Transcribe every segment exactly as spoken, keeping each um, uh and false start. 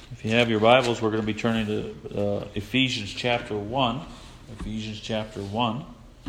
If you have your Bibles, we're going to be turning to uh, Ephesians chapter one. Ephesians chapter one.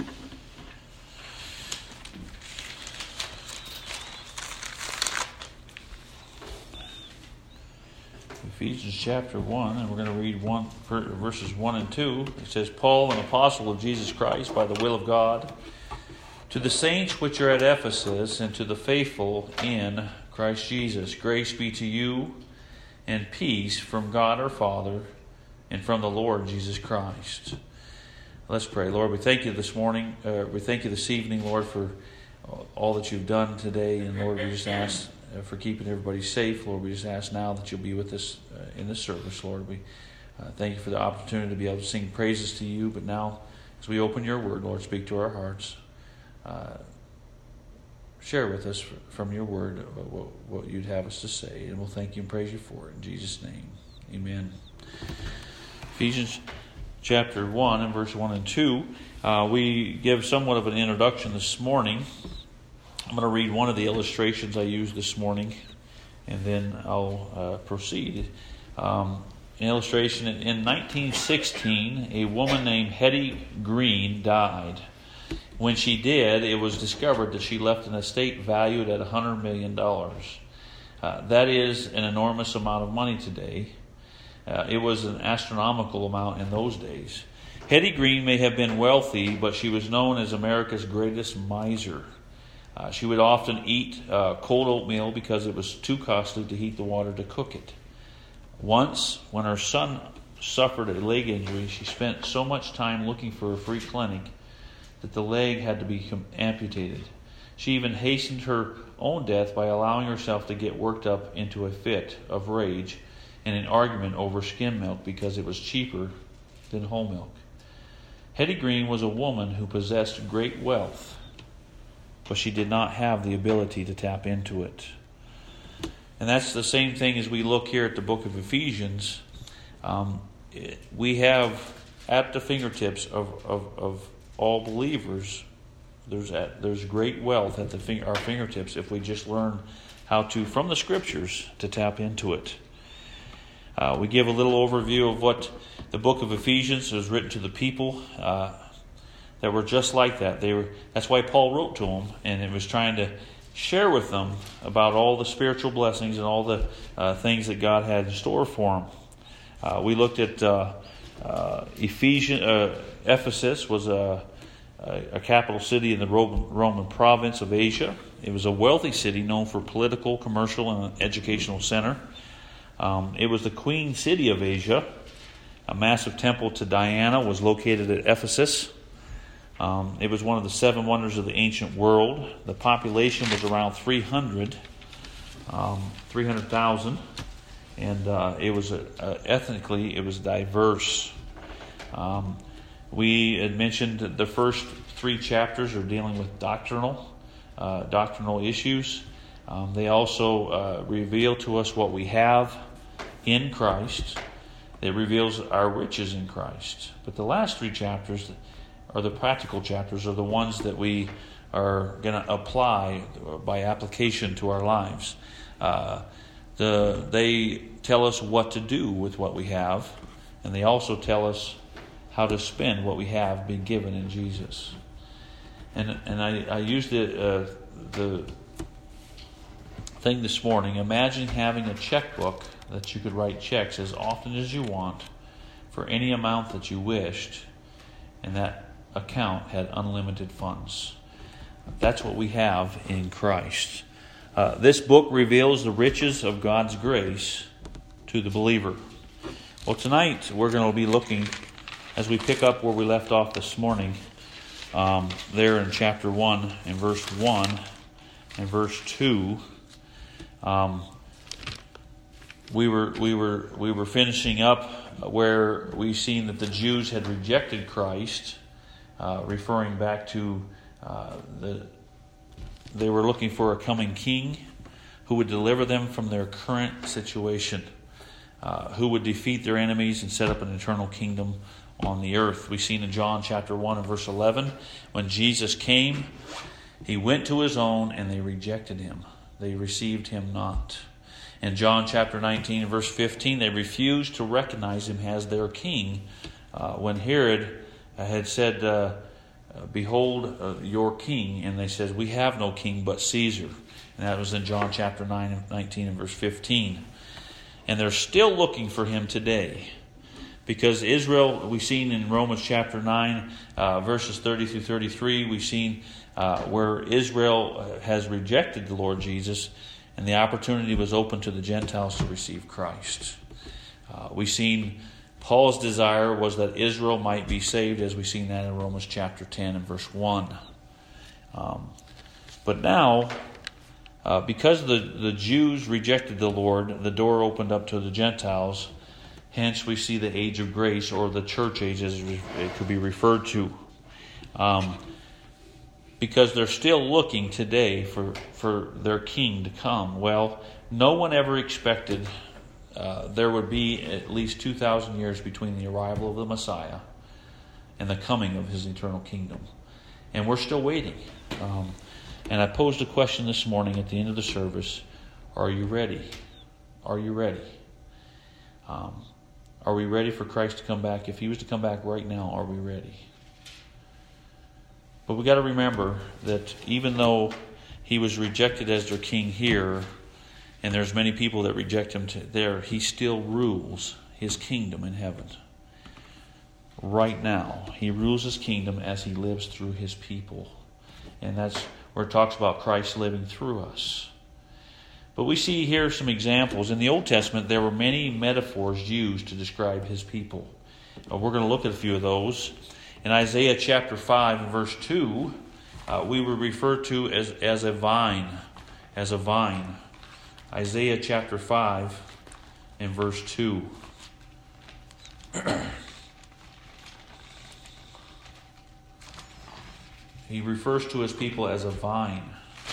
Ephesians chapter one, and we're going to read one, verses one and two. It says, Paul, an apostle of Jesus Christ, by the will of God, to the saints which are at Ephesus, and to the faithful in Christ Jesus, grace be to you and peace from God our Father and from the Lord Jesus Christ. Let's pray. Lord, we thank you this morning. Uh, we thank you this evening, Lord, for all that you've done today. And Lord, we just ask uh, for keeping everybody safe. Lord, we just ask now that you'll be with us uh, in this service. Lord, we uh, thank you for the opportunity to be able to sing praises to you. But now, as we open your word, Lord, speak to our hearts. Uh, Share with us from your word what, what you'd have us to say. And we'll thank you and praise you for it. In Jesus' name, amen. Ephesians chapter one and verse one and two. Uh, we give somewhat of an introduction this morning. I'm going to read one of the illustrations I used this morning, and then I'll uh, proceed. Um, an illustration, in nineteen sixteen, a woman named Hetty Green died. When she did, it was discovered that she left an estate valued at one hundred million dollars. Uh, that is an enormous amount of money today. Uh, it was an astronomical amount in those days. Hetty Green may have been wealthy, but she was known as America's greatest miser. Uh, she would often eat uh, cold oatmeal because it was too costly to heat the water to cook it. Once, when her son suffered a leg injury, she spent so much time looking for a free clinic that the leg had to be amputated. She even hastened her own death by allowing herself to get worked up into a fit of rage in an argument over skim milk because it was cheaper than whole milk. Hetty Green was a woman who possessed great wealth, but she did not have the ability to tap into it. And that's the same thing as we look here at the book of Ephesians. Um, we have at the fingertips of, of, of all believers, there's at, there's great wealth at the finger, our fingertips if we just learn how to, from the Scriptures, to tap into it. Uh, we give a little overview of what the book of Ephesians was written to the people uh, that were just like that. They were. That's why Paul wrote to them, and it was trying to share with them about all the spiritual blessings and all the uh, things that God had in store for them. Uh, we looked at uh, uh, Ephesians. Uh, Ephesus was a a capital city in the Roman, Roman province of Asia. It was a wealthy city known for political, commercial, and educational center. Um, it was the queen city of Asia. A massive temple to Diana was located at Ephesus. Um, it was one of the seven wonders of the ancient world. The population was around three hundred, um, three hundred thousand, and uh, it was a, uh, ethnically it was diverse. Um, We had mentioned that the first three chapters are dealing with doctrinal, uh, doctrinal issues. Um, they also uh, reveal to us what we have in Christ. It reveals our riches in Christ. But the last three chapters are the practical chapters, are the ones that we are going to apply by application to our lives. Uh, the they tell us what to do with what we have, and they also tell us how to spend what we have been given in Jesus. And and I, I used the, uh, the thing this morning. Imagine having a checkbook that you could write checks as often as you want for any amount that you wished, and that account had unlimited funds. That's what we have in Christ. Uh, this book reveals the riches of God's grace to the believer. Well, tonight we're going to be looking, as we pick up where we left off this morning, um, there in chapter one, in verse one and verse two, um, we were we were we were finishing up where we've seen that the Jews had rejected Christ, uh, referring back to uh, the they were looking for a coming king who would deliver them from their current situation, uh, who would defeat their enemies and set up an eternal kingdom on the earth. We've seen in John chapter one and verse eleven, when Jesus came, he went to his own and they rejected him. They received him not. In John chapter nineteen, verse fifteen, they refused to recognize him as their king uh, when Herod had said, uh, behold uh, your king. And they said, we have no king but Caesar. And that was in John chapter nine, nineteen and verse fifteen. And they're still looking for him today. Because Israel, we've seen in Romans chapter nine, uh, verses thirty through thirty-three, we've seen uh, where Israel has rejected the Lord Jesus, and the opportunity was open to the Gentiles to receive Christ. Uh, we've seen Paul's desire was that Israel might be saved, as we've seen that in Romans chapter ten and verse one. Um, but now, uh, because the, the Jews rejected the Lord, the door opened up to the Gentiles. Hence, we see the age of grace, or the church age, as it could be referred to. Um, because they're still looking today for, for their king to come. Well, no one ever expected uh, there would be at least two thousand years between the arrival of the Messiah and the coming of his eternal kingdom. And we're still waiting. Um, and I posed a question this morning at the end of the service. Are you ready? Are you ready? Um, Are we ready for Christ to come back? If he was to come back right now, are we ready? But we got to remember that even though he was rejected as their king here, and there's many people that reject him to there, he still rules his kingdom in heaven. Right now, he rules his kingdom as he lives through his people. And that's where it talks about Christ living through us. But we see here some examples. In the Old Testament, there were many metaphors used to describe his people. Uh, we're going to look at a few of those. In Isaiah chapter five and verse two, uh, we were referred to as, as a vine. As a vine. Isaiah chapter five and verse two. He refers to his people as a vine.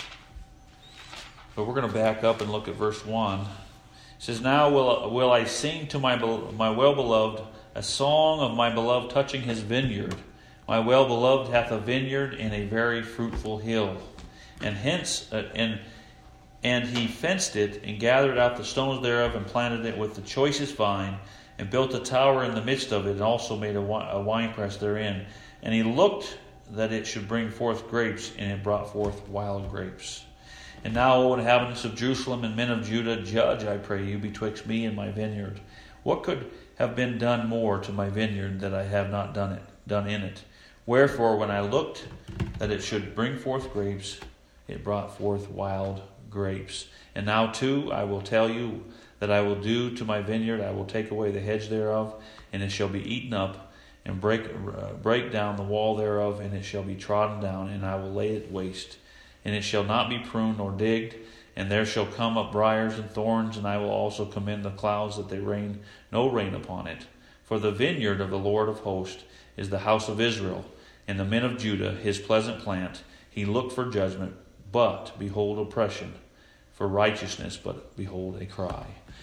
But we're going to back up and look at verse one. It says, now will, will I sing to my, my well-beloved a song of my beloved touching his vineyard. My well-beloved hath a vineyard in a very fruitful hill. And hence, uh, and, and he fenced it, and gathered out the stones thereof, and planted it with the choicest vine, and built a tower in the midst of it, and also made a, a winepress therein. And he looked that it should bring forth grapes, and it brought forth wild grapes. And now, O inhabitants of Jerusalem and men of Judah, judge, I pray you, betwixt me and my vineyard. What could have been done more to my vineyard that I have not done it, done in it? Wherefore, when I looked that it should bring forth grapes, it brought forth wild grapes. And now, too, I will tell you that I will do to my vineyard. I will take away the hedge thereof, and it shall be eaten up, and break uh, break down the wall thereof, and it shall be trodden down, and I will lay it waste. And it shall not be pruned nor digged, and there shall come up briars and thorns, and I will also commend the clouds that they rain no rain upon it. For the vineyard of the Lord of hosts is the house of Israel, and the men of Judah his pleasant plant. He looked for judgment, but behold oppression, for righteousness, but behold a cry.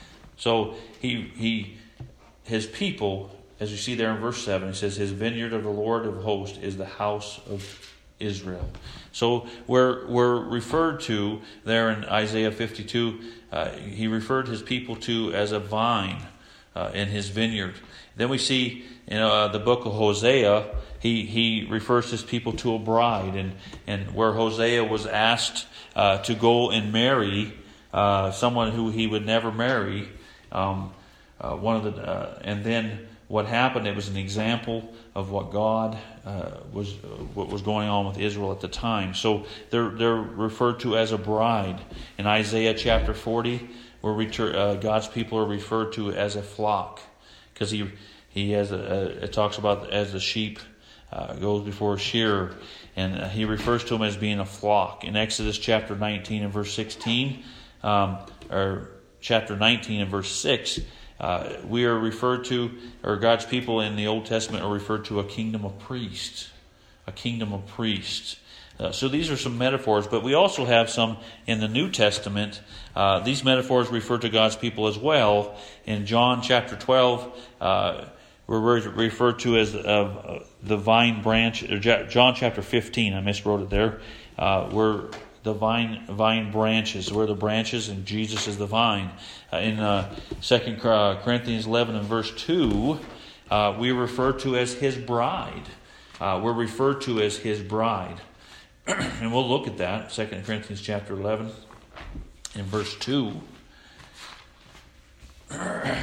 So he he his people, as you see there in verse seven, it says, his vineyard of the Lord of hosts is the house of Israel. So we're, we're referred to there in Isaiah fifty-two, uh, he referred his people to as a vine uh, in his vineyard. Then we see in uh, the book of Hosea, he, he refers his people to a bride. And, and where Hosea was asked uh, to go and marry uh, someone who he would never marry, um, uh, one of the, uh, and then what happened, it was an example of what God uh, was, uh, what was going on with Israel at the time. So they're they're referred to as a bride. In Isaiah chapter forty, where retur- uh, God's people are referred to as a flock, because he he has a, a, it talks about as the sheep uh, goes before a shearer, and uh, he refers to them as being a flock. In Exodus chapter nineteen and verse sixteen, um, or chapter nineteen and verse six. Uh, we are referred to, or God's people in the Old Testament are referred to a kingdom of priests. A kingdom of priests. Uh, so these are some metaphors, but we also have some in the New Testament. Uh, these metaphors refer to God's people as well. In John chapter twelve, uh, we're referred to as uh, the vine branch. Or John chapter fifteen, I miswrote it there. Uh, we're the vine vine branches. We're the branches and Jesus is the vine. Uh, in uh, Second Corinthians eleven and verse two, uh, we refer to as his bride. Uh, we're referred to as his bride. And we'll look at that, Second Corinthians chapter eleven and verse two. It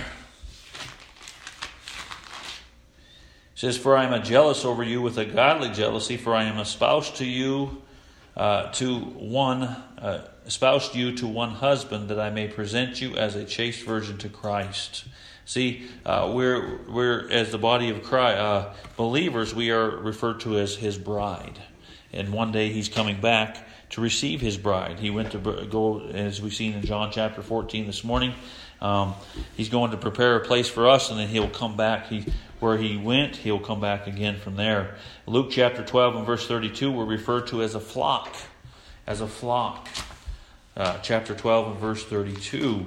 says, "For I am a jealous over you with a godly jealousy, for I am espoused to you uh, to one uh, espoused you to one husband, that I may present you as a chaste virgin to Christ." See, uh, we're we're as the body of Christ, uh, believers, we are referred to as his bride, and one day he's coming back to receive his bride. He went to go, as we've seen in John chapter fourteen this morning. Um, he's going to prepare a place for us, and then he'll come back. He where he went, he'll come back again from there. Luke chapter twelve and verse thirty-two, we're referred to as a flock, as a flock. Uh, chapter twelve and verse thirty-two.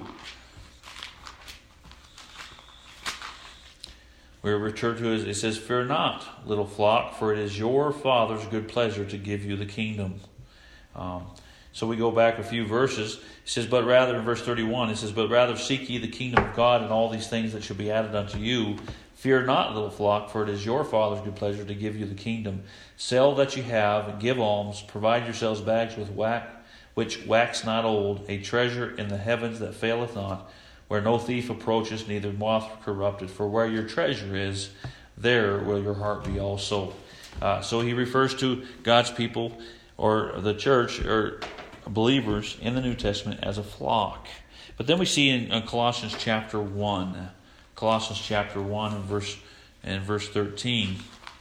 We're referred to as, it says, "Fear not, little flock, for it is your Father's good pleasure to give you the kingdom." Um, so we go back a few verses. It says, but rather, in verse thirty-one, it says, "But rather seek ye the kingdom of God, and all these things that shall be added unto you. Fear not, little flock, for it is your Father's good pleasure to give you the kingdom. Sell that you have, and give alms. Provide yourselves bags with wax, which wax not old, a treasure in the heavens that faileth not, where no thief approaches, neither moth corrupted. For where your treasure is, there will your heart be also." Uh, so he refers to God's people, or the church, or believers in the New Testament, as a flock. But then we see in, in Colossians chapter one, Colossians chapter one and verse and verse thirteen,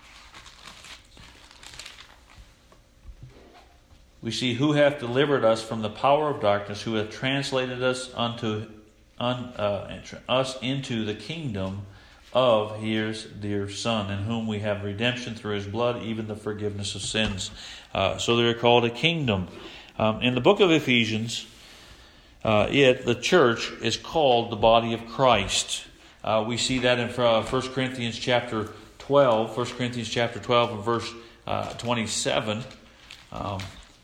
we see, "Who hath delivered us from the power of darkness, who hath translated us unto Un, uh, us into the kingdom of his dear Son, in whom we have redemption through his blood, even the forgiveness of sins." Uh, so they're called a kingdom. Um, in the book of Ephesians, uh, it, the church, is called the body of Christ. Uh, we see that in uh, First Corinthians chapter twelve, First Corinthians chapter twelve and verse uh, twenty-seven. Um,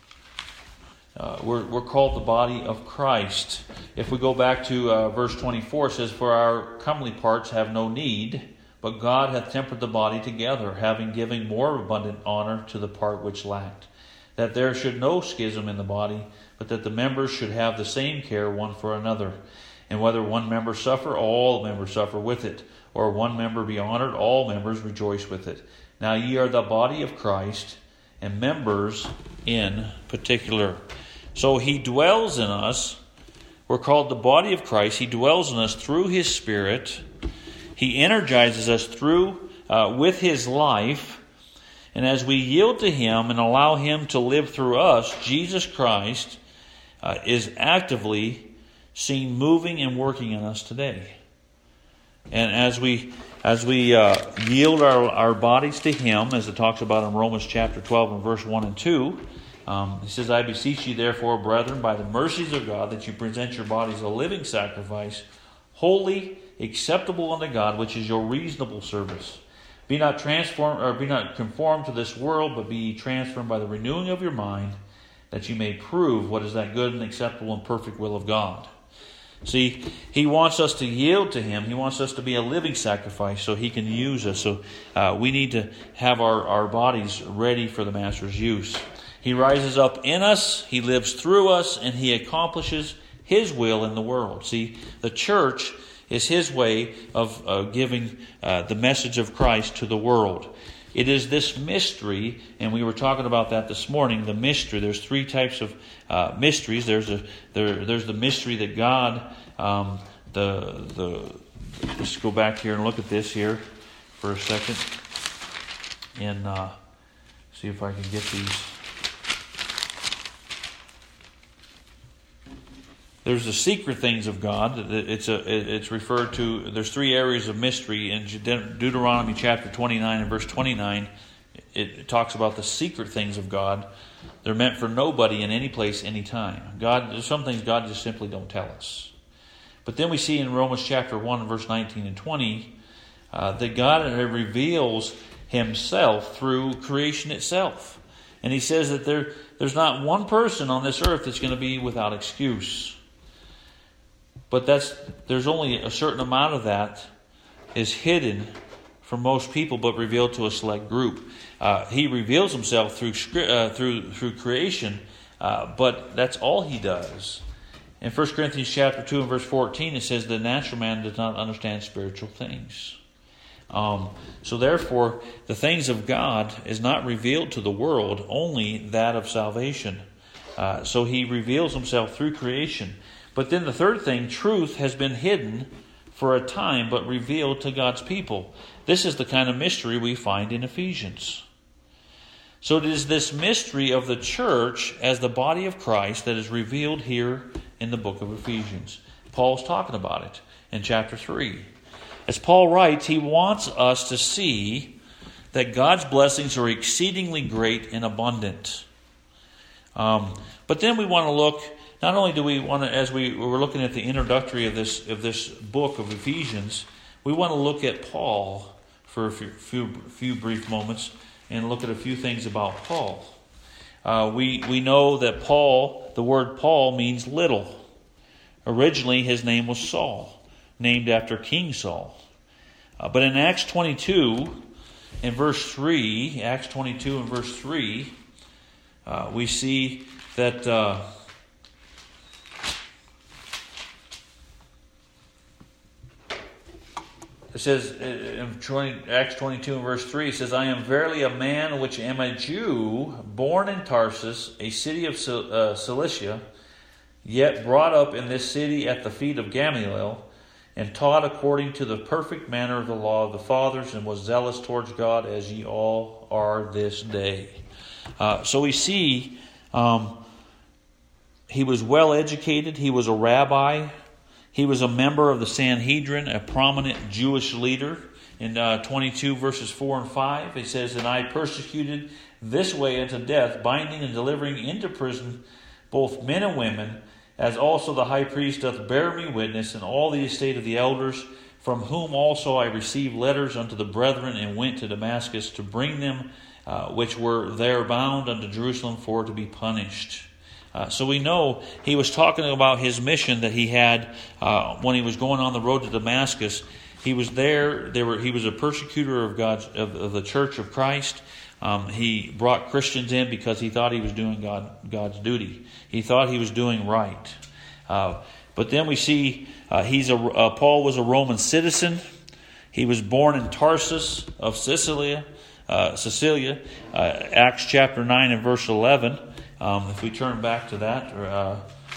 Uh, we're, we're called the body of Christ. If we go back to uh, verse twenty-four, it says, "For our comely parts have no need, but God hath tempered the body together, having given more abundant honor to the part which lacked, that there should no schism in the body, but that the members should have the same care one for another. And whether one member suffer, all members suffer with it, or one member be honored, all members rejoice with it. Now ye are the body of Christ, and members in particular." So he dwells in us. We're called the body of Christ. He dwells in us through his Spirit. He energizes us through uh, with his life. And as we yield to him and allow him to live through us, Jesus Christ uh, is actively seen moving and working in us today. And as we as we uh, yield our, our bodies to him, as it talks about in Romans chapter twelve and verse one and two, Um, he says, "I beseech you therefore, brethren, by the mercies of God, that you present your bodies a living sacrifice, holy, acceptable unto God, which is your reasonable service. Be not transformed, or be not conformed to this world, but be ye transformed by the renewing of your mind, that you may prove what is that good and acceptable and perfect will of God." See, he wants us to yield to him. He wants us to be a living sacrifice so he can use us. So uh, we need to have our, our bodies ready for the Master's use. He rises up in us, he lives through us, and he accomplishes his will in the world. See, the church is his way of uh, giving uh, the message of Christ to the world. It is this mystery, and we were talking about that this morning, the mystery. There's three types of uh, mysteries. There's a there, there's the mystery that God, um, the the. Let's go back here and look at this here for a second, and uh, see if I can get these. There's the secret things of God. It's a, it's referred to, there's three areas of mystery. In Deuteronomy chapter twenty-nine and verse twenty-nine, it talks about the secret things of God. They're meant for nobody in any place, any time. God, there's some things God just simply don't tell us. But then we see in Romans chapter one, verse nineteen and twenty, uh, that God reveals himself through creation itself. And he says that there, there's not one person on this earth that's going to be without excuse. But that's there's only a certain amount of that is hidden from most people, but revealed to a select group. Uh, he reveals himself through uh, through through creation, uh, but that's all he does. In First Corinthians chapter two and verse fourteen, it says the natural man does not understand spiritual things. Um, so therefore, the things of God is not revealed to the world, only that of salvation. Uh, so he reveals himself through creation. But then the third thing, truth has been hidden for a time, but revealed to God's people. This is the kind of mystery we find in Ephesians. So it is this mystery of the church as the body of Christ that is revealed here in the book of Ephesians. Paul's talking about it in chapter three. As Paul writes, he wants us to see that God's blessings are exceedingly great and abundant. Um, but then we want to look, not only do we want to, as we were looking at the introductory of this of this book of Ephesians, we want to look at Paul for a few, few, few brief moments and look at a few things about Paul. Uh, we, we know that Paul, the word Paul means little. Originally his name was Saul, named after King Saul. Uh, but in Acts twenty-two, in verse three, Acts twenty-two and verse three, uh, we see that uh, it says in Acts twenty-two and verse three, it says, I am verily a man which am a Jew, born in Tarsus, a city of Cilicia, yet brought up in this city at the feet of Gamaliel, and taught according to the perfect manner of the law of the fathers, and was zealous towards God as ye all are this day. Uh, so we see um, he was well educated. He was a rabbi. He was a member of the Sanhedrin, a prominent Jewish leader. In uh, twenty-two verses four and five, it says, And I persecuted this way unto death, binding and delivering into prison both men and women, as also the high priest doth bear me witness, and all the estate of the elders, from whom also I received letters unto the brethren, and went to Damascus to bring them uh, which were there bound unto Jerusalem for to be punished. Uh, so we know he was talking about his mission that he had uh, when he was going on the road to Damascus. He was there. There were. He was a persecutor of God's of, of the Church of Christ. Um, he brought Christians in because he thought he was doing God God's duty. He thought he was doing right. Uh, but then we see uh, he's a uh, Paul was a Roman citizen. He was born in Tarsus of Sicilia. Uh, Sicilia. Uh, Acts chapter nine and verse eleven. Um, if we turn back to that, uh,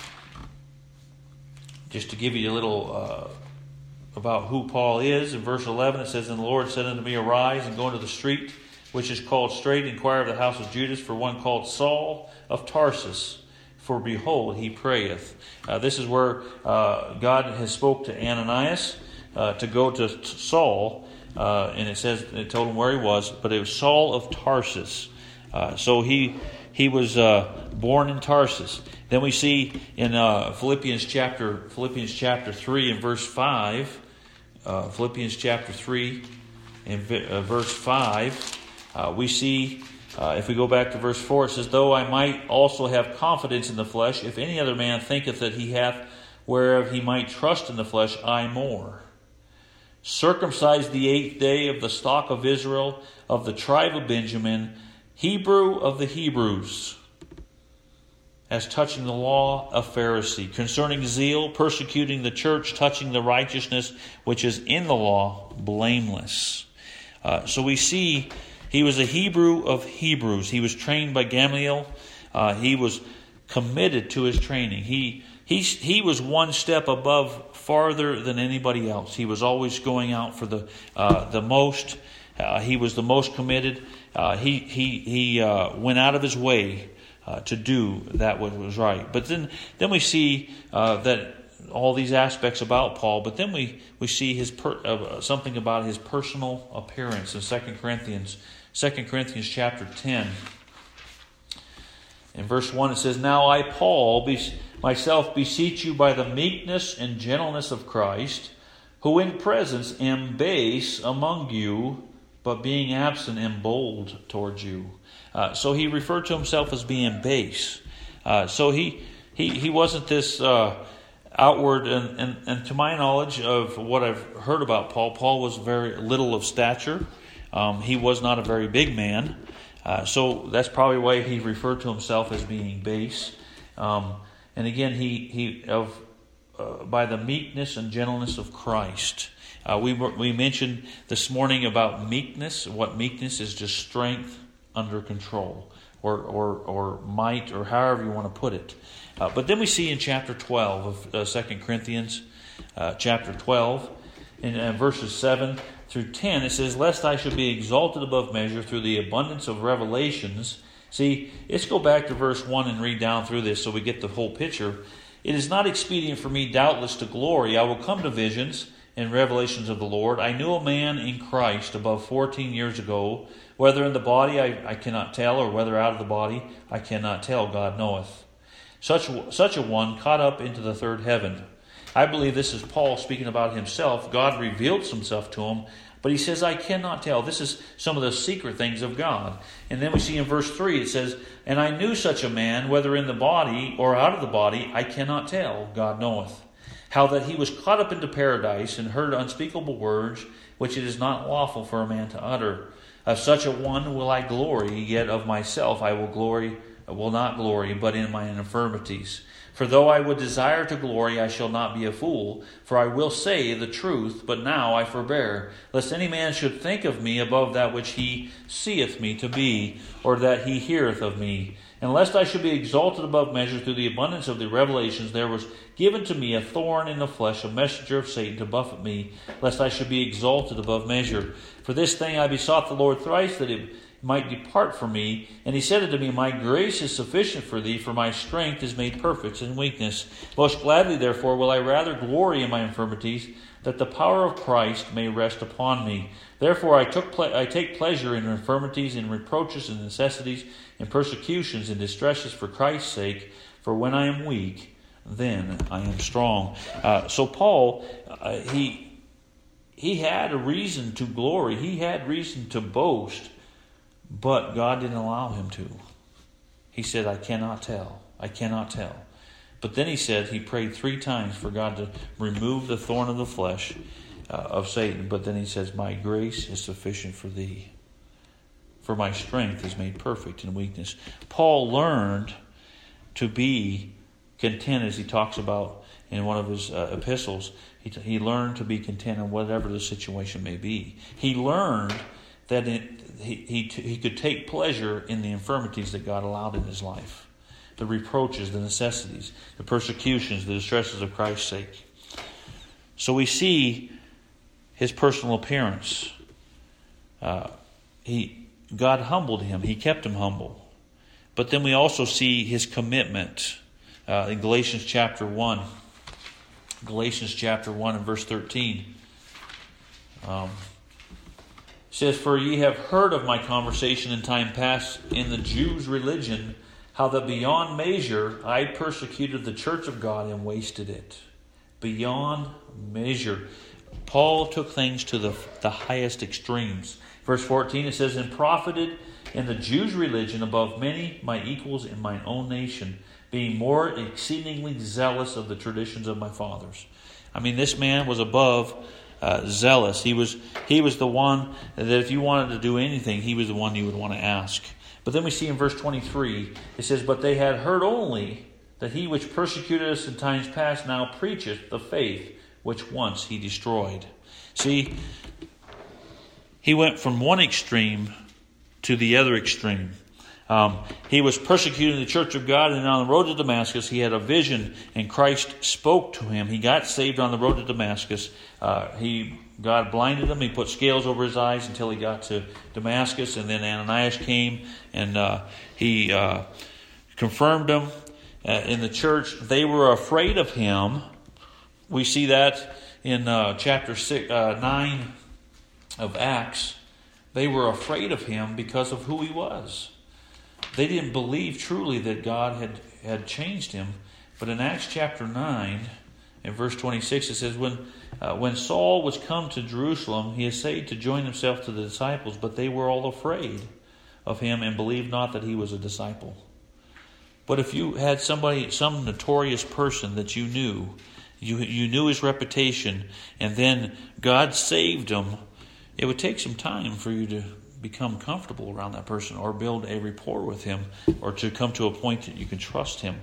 just to give you a little uh, about who Paul is, in verse eleven it says, And the Lord said unto me, Arise and go into the street which is called Straight, inquire of the house of Judas for one called Saul of Tarsus, for behold, he prayeth. Uh, this is where uh, God has spoke to Ananias uh, to go to Saul, uh, and it says it told him where he was, but it was Saul of Tarsus. Uh, so he he was uh, born in Tarsus. Then we see in uh, Philippians chapter Philippians chapter three and verse five, uh, Philippians chapter three and uh, verse five. Uh, we see, uh, if we go back to verse four, it says, Though I might also have confidence in the flesh, if any other man thinketh that he hath whereof he might trust in the flesh, I more. Circumcised the eighth day, of the stock of Israel, of the tribe of Benjamin, Hebrew of the Hebrews, as touching the law, a Pharisee, concerning zeal, persecuting the church, touching the righteousness which is in the law, blameless. Uh, so we see he was a Hebrew of Hebrews. He was trained by Gamaliel. Uh, he was committed to his training. He he he was one step above, farther than anybody else. He was always going out for the uh, the most. Uh, he was the most committed. Uh, he he he uh, went out of his way uh, to do that what was right. But then then we see uh, that. all these aspects about Paul, but then we, we see his per, uh, something about his personal appearance in Second Corinthians, Second Corinthians chapter ten. In verse one it says, Now I, Paul, be, myself beseech you by the meekness and gentleness of Christ, who in presence am base among you but being absent am bold towards you. Uh, so he referred to himself as being base. Uh, so he he he wasn't this uh, outward, and, and, and to my knowledge of what I've heard about Paul, Paul was very little of stature. Um, he was not a very big man. Uh, so that's probably why he referred to himself as being base. Um, and again, he he of uh, by the meekness and gentleness of Christ. Uh, we were, we mentioned this morning about meekness. What meekness is, just strength under control, or or or might, or however you want to put it. Uh, but then we see in chapter twelve of uh, Second Corinthians, uh, chapter twelve, in uh, verses seven through ten, it says, "Lest I should be exalted above measure through the abundance of revelations." See, let's go back to verse one and read down through this so we get the whole picture. "It is not expedient for me, doubtless, to glory. I will come to visions and revelations of the Lord. I knew a man in Christ above fourteen years ago, whether in the body I, I cannot tell, or whether out of the body I cannot tell, God knoweth. Such, such a one caught up into the third heaven." I believe this is Paul speaking about himself. God revealed himself to him, but he says, "I cannot tell." This is some of the secret things of God. And then we see in verse three, it says, "And I knew such a man, whether in the body or out of the body, I cannot tell, God knoweth. How that he was caught up into paradise, and heard unspeakable words, which it is not lawful for a man to utter. Of such a one will I glory, yet of myself I will glory, will not glory, but in mine infirmities. For though I would desire to glory, I shall not be a fool, for I will say the truth, but now I forbear, lest any man should think of me above that which he seeth me to be, or that he heareth of me. And lest I should be exalted above measure through the abundance of the revelations, there was given to me a thorn in the flesh, a messenger of Satan to buffet me, lest I should be exalted above measure. For this thing I besought the Lord thrice, that it might depart from me. And he said unto me, My grace is sufficient for thee, for my strength is made perfect in weakness. Most gladly, therefore, will I rather glory in my infirmities, that the power of Christ may rest upon me. Therefore I took ple- I take pleasure in infirmities, in reproaches, in necessities, in persecutions, in distresses for Christ's sake. For when I am weak, then I am strong." Uh, so Paul, uh, he he had a reason to glory. He had reason to boast, but God didn't allow him to. He said, "I cannot tell. I cannot tell." But then he said he prayed three times for God to remove the thorn of the flesh uh, of Satan. But then he says, "My grace is sufficient for thee, for my strength is made perfect in weakness." Paul learned to be content, as he talks about in one of his uh, epistles. He, he learned to be content in whatever the situation may be. He learned that it, he, he, he could take pleasure in the infirmities that God allowed in his life. The reproaches, the necessities, the persecutions, the distresses of Christ's sake. So we see his personal appearance. Uh, he God humbled him. He kept him humble. But then we also see his commitment uh, in Galatians chapter one. Galatians chapter one and verse thirteen. Um, it says, "For ye have heard of my conversation in time past in the Jews' religion, how that beyond measure I persecuted the church of God and wasted it." Beyond measure. Paul took things to the, the highest extremes. Verse fourteen, it says, "And profited in the Jews' religion above many my equals in mine own nation, being more exceedingly zealous of the traditions of my fathers." I mean, this man was above uh, zealous. He was he was the one that if you wanted to do anything, he was the one you would want to ask. But then we see in verse twenty-three, it says, "But they had heard only that he which persecuted us in times past now preacheth the faith which once he destroyed." See, he went from one extreme to the other extreme. Um, he was persecuting the church of God, and on the road to Damascus, he had a vision, and Christ spoke to him. He got saved on the road to Damascus. Uh, he God blinded him. He put scales over his eyes until he got to Damascus, and then Ananias came, and uh, he uh, confirmed him uh, in the church. They were afraid of him. We see that in uh, chapter six, uh, nine of Acts. They were afraid of him because of who he was. They didn't believe truly that God had, had changed him. But in Acts chapter nine in verse twenty-six, it says, When uh, when Saul was come to Jerusalem, he essayed to join himself to the disciples, but they were all afraid of him and believed not that he was a disciple. But if you had somebody, some notorious person that you knew, you you knew his reputation, and then God saved him, it would take some time for you to become comfortable around that person or build a rapport with him or to come to a point that you can trust him.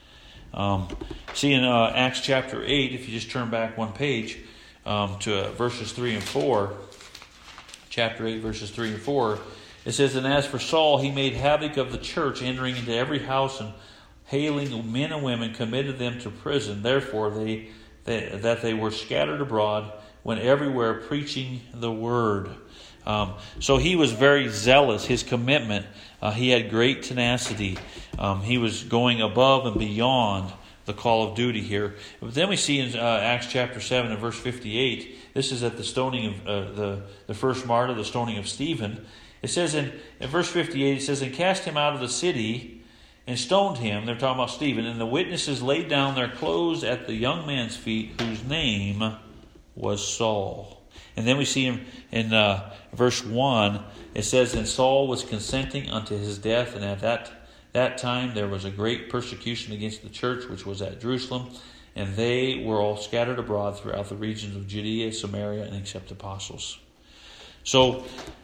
Um, see in uh, Acts chapter eight, if you just turn back one page um, to uh, verses three and four, chapter eight, verses three and four, it says, And as for Saul, he made havoc of the church, entering into every house and hailing men and women, committed them to prison. Therefore, they, they that they were scattered abroad, went everywhere preaching the word. Um, so he was very zealous. His commitment, uh, he had great tenacity. Um, he was going above and beyond the call of duty here. But then we see in uh, Acts chapter seven and verse fifty-eight, this is at the stoning of uh, the, the first martyr, the stoning of Stephen. It says in, in verse fifty-eight, it says, And cast him out of the city and stoned him. They're talking about Stephen. And the witnesses laid down their clothes at the young man's feet, whose name was Saul. And then we see in, in uh, verse one, it says, And Saul was consenting unto his death, and at that, that time there was a great persecution against the church, which was at Jerusalem, and they were all scattered abroad throughout the regions of Judea, Samaria, and except apostles. So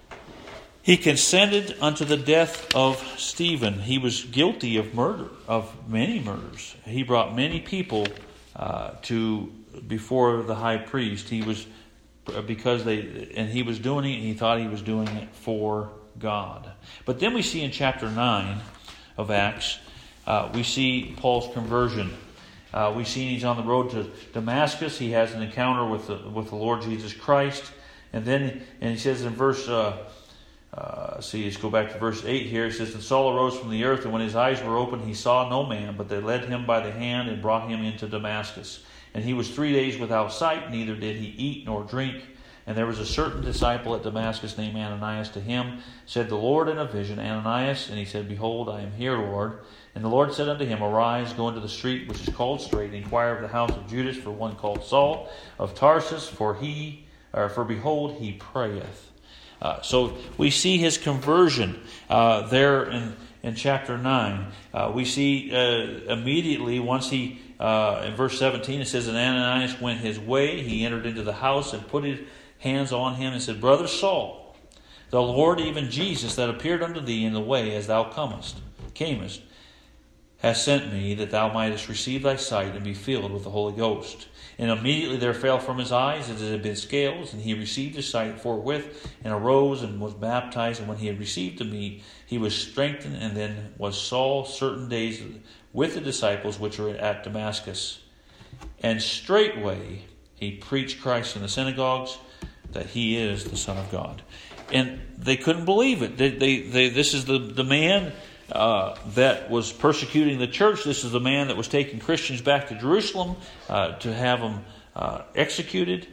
he consented unto the death of Stephen. He was guilty of murder, of many murders. He brought many people uh, to before the high priest. He was because they and he was doing it, and he thought he was doing it for God. But then we see in chapter nine of Acts, uh, we see Paul's conversion. Uh, we see he's on the road to Damascus. He has an encounter with the with the Lord Jesus Christ, and then and he says in verse. Uh, Uh, see, let's go back to verse eight here. It says, And Saul arose from the earth, and when his eyes were opened, he saw no man, but they led him by the hand and brought him into Damascus. And he was three days without sight, neither did he eat nor drink. And there was a certain disciple at Damascus named Ananias. To him said the Lord in a vision, Ananias. And he said, Behold, I am here, Lord. And the Lord said unto him, Arise, go into the street which is called Straight, and inquire of the house of Judas for one called Saul of Tarsus, for he, or for behold, he prayeth. Uh, so we see his conversion uh, there in, in chapter nine. Uh, we see uh, immediately once he, uh, in verse seventeen, it says, And Ananias went his way. He entered into the house and put his hands on him and said, Brother Saul, the Lord, even Jesus, that appeared unto thee in the way as thou comest, camest, has sent me that thou mightest receive thy sight and be filled with the Holy Ghost. And immediately there fell from his eyes as it had been scales, and he received his sight forthwith, and arose and was baptized. And when he had received the meat, he was strengthened. And then was Saul certain days with the disciples which were at Damascus. And straightway he preached Christ in the synagogues, that he is the Son of God. And they couldn't believe it. They, they, they, this is the, the man Uh, that was persecuting the church. This is the man that was taking Christians back to Jerusalem uh, to have them uh, executed.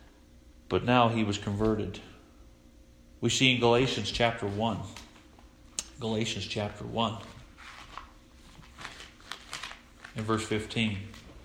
But now he was converted. We see in Galatians chapter one. Galatians chapter one. In verse fifteen.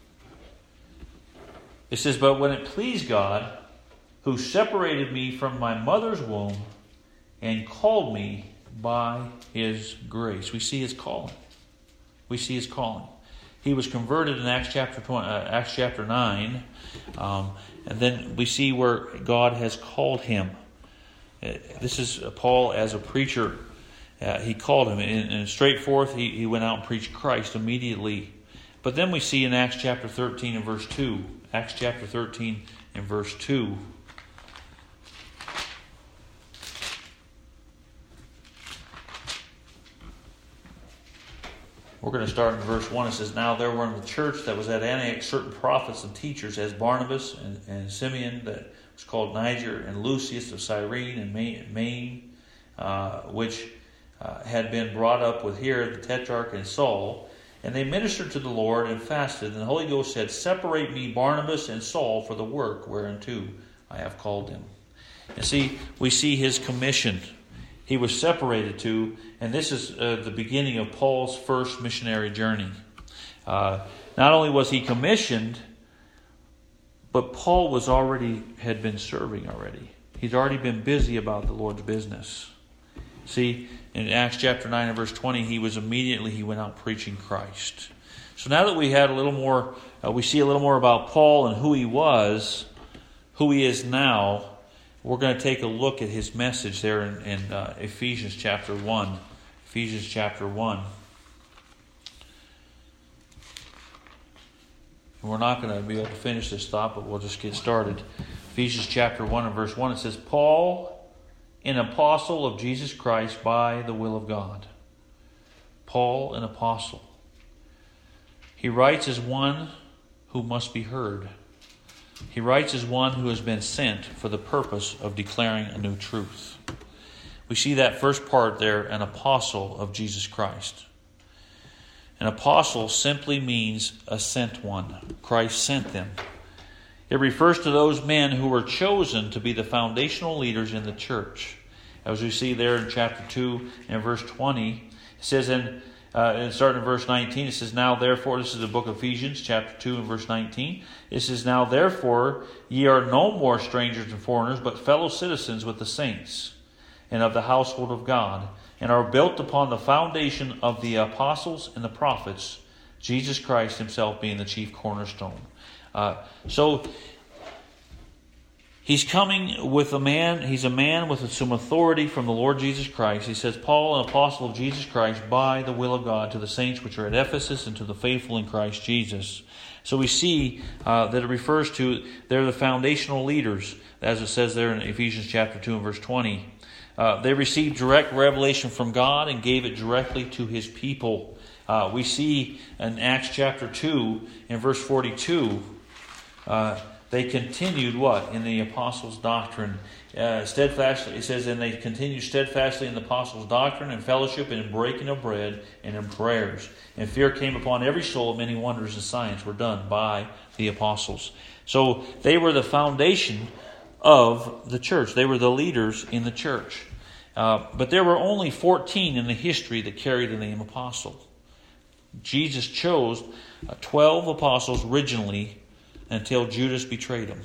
It says, But when it pleased God, who separated me from my mother's womb and called me by his grace. We see his calling. We see his calling. He was converted in Acts chapter twenty, uh, Acts chapter nine, um, and then we see where God has called him. Uh, this is Paul as a preacher. Uh, he called him, and, and straightforth he, he went out and preached Christ immediately. But then we see in Acts chapter thirteen and verse two, Acts chapter thirteen and verse two. We're going to start in verse one. It says, Now there were in the church that was at Antioch certain prophets and teachers, as Barnabas and, and Simeon, that was called Niger, and Lucius of Cyrene and Maine, uh, which uh, had been brought up with Herod the Tetrarch and Saul. And they ministered to the Lord and fasted. And the Holy Ghost said, Separate me Barnabas and Saul for the work whereunto I have called them. And see, we see his commission. He was separated to, and this is uh, the beginning of Paul's first missionary journey. Uh, not only was he commissioned, But Paul was already had been serving already. He'd already been busy about the Lord's business. See, in Acts chapter nine and verse twenty, he was immediately, he went out preaching Christ. So now that we had a little more, uh, we see a little more about Paul and who he was, who he is now, we're going to take a look at his message there in, in uh, Ephesians chapter one. Ephesians chapter one. We're not going to be able to finish this thought, but we'll just get started. Ephesians chapter one and verse one, it says, Paul, an apostle of Jesus Christ by the will of God. Paul, an apostle. He writes as one who must be heard. He writes as one who has been sent for the purpose of declaring a new truth. We see that first part there, an apostle of Jesus Christ. An apostle simply means a sent one. Christ sent them. It refers to those men who were chosen to be the foundational leaders in the church. As we see there in chapter two and verse twenty, it says in, uh, and starting in verse nineteen, it says, Now therefore, this is the book of Ephesians, chapter two and verse nineteen. It says, Now therefore, ye are no more strangers and foreigners, but fellow citizens with the saints, and of the household of God, and are built upon the foundation of the apostles and the prophets, Jesus Christ himself being the chief cornerstone. Uh, so, he's coming with a man, he's a man with some authority from the Lord Jesus Christ. He says, Paul, an apostle of Jesus Christ, by the will of God, to the saints which are at Ephesus and to the faithful in Christ Jesus. So we see uh, that it refers to, they're the foundational leaders, as it says there in Ephesians chapter two and verse twenty. Uh, they received direct revelation from God and gave it directly to his people. Uh, we see in Acts chapter two and verse forty-two, uh, they continued what? In the apostles' doctrine. Uh, steadfastly, it says, and they continued steadfastly in the apostles' doctrine and fellowship and in breaking of bread and in prayers. And fear came upon every soul, and many wonders and signs were done by the apostles. So they were the foundation of the church. They were the leaders in the church. Uh, but there were only fourteen in the history that carried the name apostle. Jesus chose uh, twelve apostles originally until Judas betrayed him.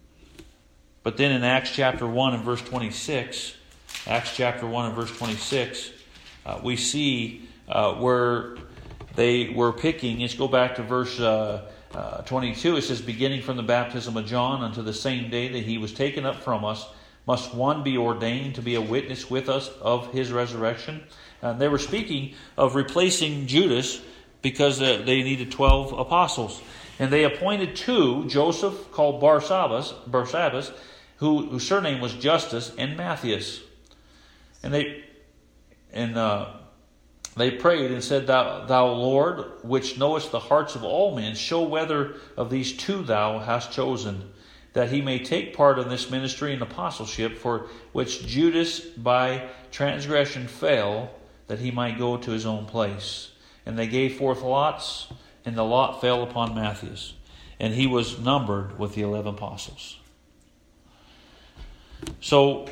But then in Acts chapter one and verse twenty-six, Acts chapter one and verse twenty-six, uh, we see uh, where they were picking. Let's go back to verse uh, uh, twenty-two. It says, beginning from the baptism of John unto the same day that he was taken up from us, must one be ordained to be a witness with us of his resurrection. And they were speaking of replacing Judas because uh, they needed twelve apostles. And they appointed two, Joseph called Barsabbas, Barsabbas who, whose surname was Justus, and Matthias. And they and uh, they prayed and said, Thou, thou Lord, which knowest the hearts of all men, show whether of these two thou hast chosen, that he may take part in this ministry and apostleship, for which Judas by transgression fell, that he might go to his own place. And they gave forth lots, and the lot fell upon Matthias, and he was numbered with the eleven apostles. So,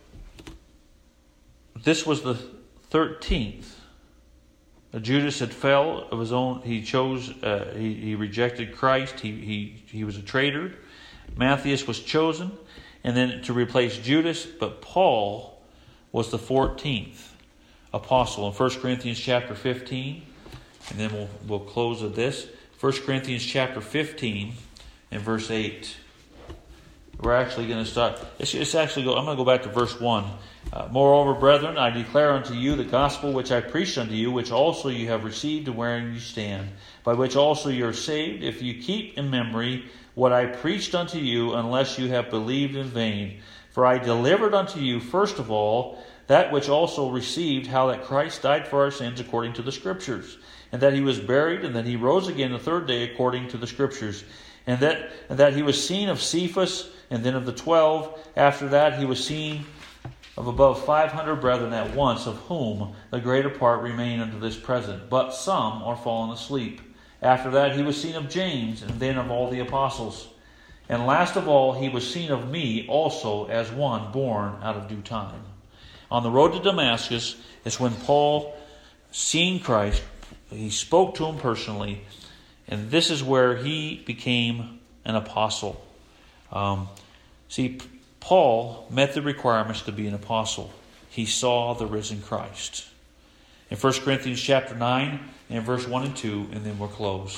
this was the thirteenth. Judas had fell of his own. He chose. Uh, he, he rejected Christ. He he he was a traitor. Matthias was chosen, and then to replace Judas. But Paul was the fourteenth apostle in First Corinthians chapter fifteen. And then we'll we'll close with this. First Corinthians chapter fifteen and verse eight. We're actually going to start. It's, it's actually go. I'm going to go back to verse one. Uh, Moreover, brethren, I declare unto you the gospel which I preached unto you, which also you have received, and wherein you stand, by which also you are saved, if you keep in memory what I preached unto you, unless you have believed in vain. For I delivered unto you first of all that which also received, how that Christ died for our sins according to the Scriptures, and that he was buried, and that he rose again the third day according to the Scriptures, and that and that he was seen of Cephas, and then of the twelve. After that he was seen of above five hundred brethren at once, of whom the greater part remain unto this present, but some are fallen asleep. After that he was seen of James, and then of all the apostles. And last of all he was seen of me also, as one born out of due time. On the road to Damascus is when Paul, seeing Christ, he spoke to him personally, and this is where he became an apostle. Um, see, Paul met the requirements to be an apostle. He saw the risen Christ. In First Corinthians chapter nine and verse one and two, and then we'll close.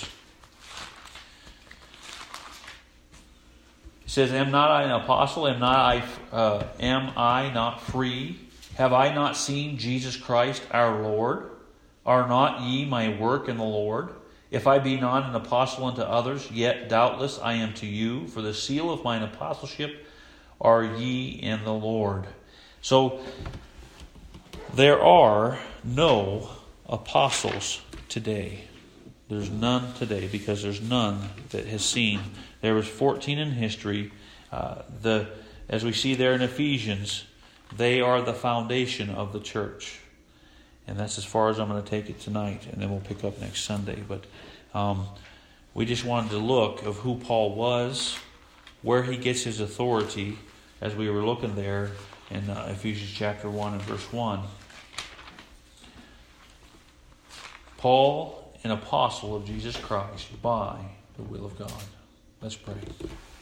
It says, Am not I an apostle? Am not I, uh, am I not free? Have I not seen Jesus Christ our Lord? Are not ye my work in the Lord? If I be not an apostle unto others, yet doubtless I am to you, for the seal of mine apostleship are ye in the Lord. So, there are no apostles today. There's none today, because there's none that has seen. There was fourteen in history. Uh, the as we see there in Ephesians, they are the foundation of the church. And that's as far as I'm going to take it tonight, and then we'll pick up next Sunday. But um, we just wanted to look of who Paul was, where he gets his authority, as we were looking there in uh, Ephesians chapter one and verse one. Paul, an apostle of Jesus Christ by the will of God. Let's pray.